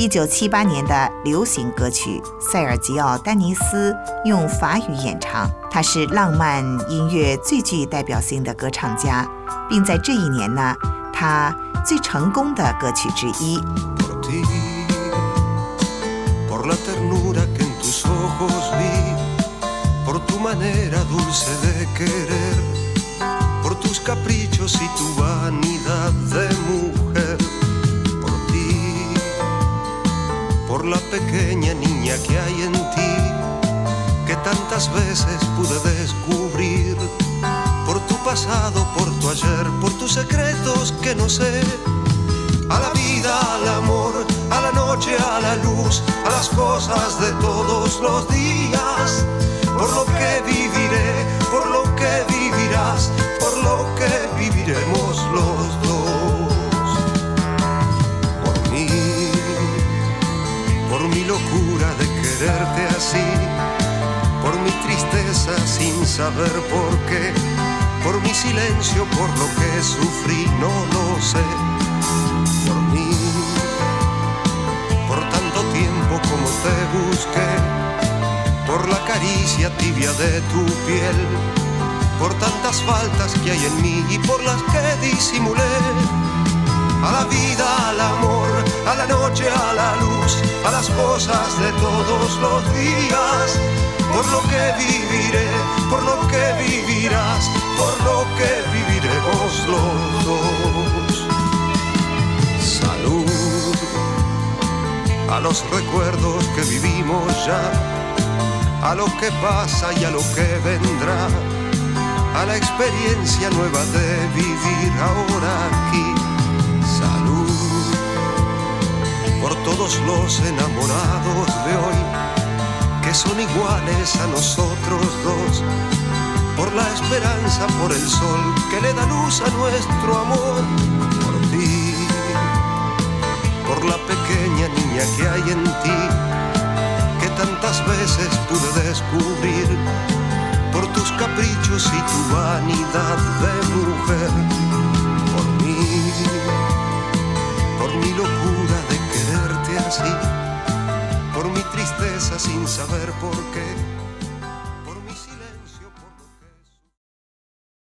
1978年的流行歌曲，塞尔吉奥·丹尼斯用法语演唱。他是浪漫音乐最具代表性的歌唱家，并在这一年呢，他最成功的歌曲之一。 Por la ternura que en tus ojos vi, por tu manera dulce de querer, por tus caprichos y tu vanidad de mujer, por ti, por la pequeña niña que hay en ti, que tantas veces pude descubrir, por tu pasado, por tu ayer, por tus secretos que no sé. A la vida, al amor, a la noche, a la luz, a las cosas de todos los días. Por lo que viviré, por lo que vivirás, por lo que viviremos los dos. Por mi locura de quererte así, por mi tristeza sin saber por qué, por mi silencio, por lo que sufrí, no lo sé. Por mí, por tanto tiempo como te busqué, por la caricia tibia de tu piel, por tantas faltas que hay en mí y por las que disimulé. A la vida, al amor, a la noche, a la luz, a las cosas de todos los días, por lo que viviré, por lo que vivirás, por lo que viviremos los dos. Salud a los recuerdos que vivimos ya, a lo que pasa y a lo que vendrá, a la experiencia nueva de vivir ahora aquí. Salud por todos los enamorados de hoy, que son iguales a nosotros dos, por la esperanza, por el sol que le da luz a nuestro amor. Por ti, por la pequeña niña que hay en ti, que tantas veces pude descubrir, por tus caprichos y tu vanidad de mujer. Por mi locura de quererte así, por mi tristeza sin saber por qué.